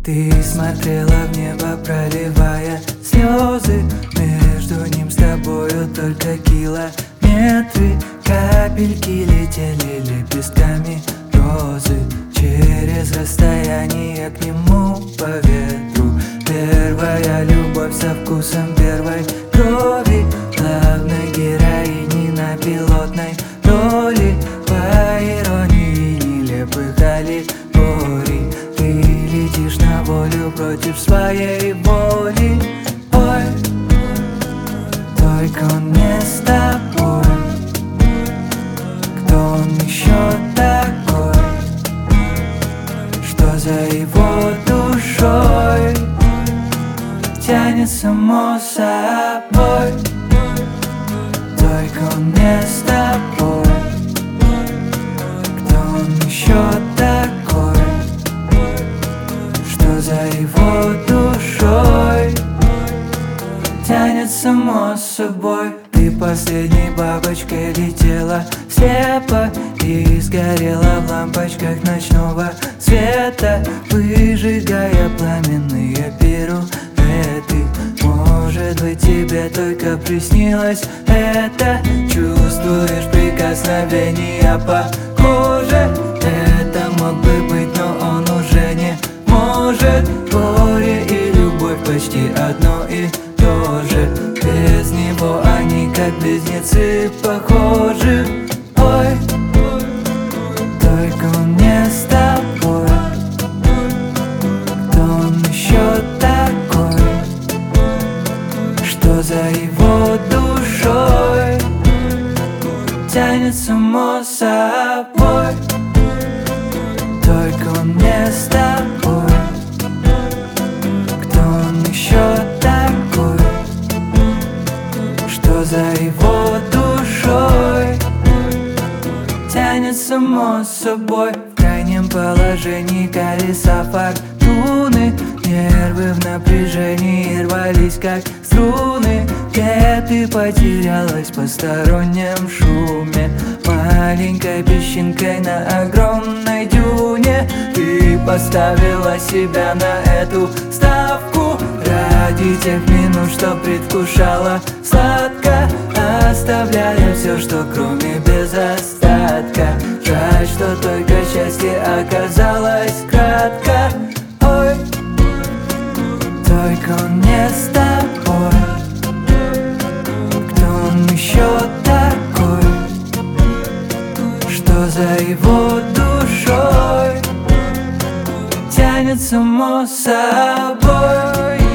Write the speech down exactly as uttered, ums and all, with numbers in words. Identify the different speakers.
Speaker 1: Ты смотрела в небо, проливая слезы. Между ним с тобою только километры. Капельки летели лепестками розы. Через расстояние к нему по ветру. Первая любовь со вкусом первой крови. Главной героини на пилотной роли. По иронии нелепых аллегорий. Ты летишь на волю против своей воли. Ой, только он не с тобой. Кто он еще такой? Что за его душой тянет само собой? Только он не с тобой. Кто он еще такой? Что за его душой тянет само собой? Ты последней бабочкой летела слепо и сгорела в лампочках ночного света, выжигая пламенные пируэты. Может быть, тебе только приснилось это? Чувствуешь прикосновение по коже? Это мог бы быть, но он уже не может. Горе и любовь почти одно и то же. Без него они как близнецы похожи. Ой, только он не с тобой. Кто он еще такой? Что за его душой тянет само собой? Только он не с тобой. Кто он еще такой? Что за его душой тянет само собой? В крайнем положении колеса фортуны. Нервы в напряжении рвались как струны. Где ты потерялась в постороннем шуме? Маленькой песчинкой на огромной дюне. Ты поставила себя на эту ставку ради тех минут, что предвкушала сладко, оставляя все, что кроме без остатка. Жаль, что только счастье оказалось кратко. Ой, только он не с тобой. Кто он еще такой? Что за его душой тянет само собой?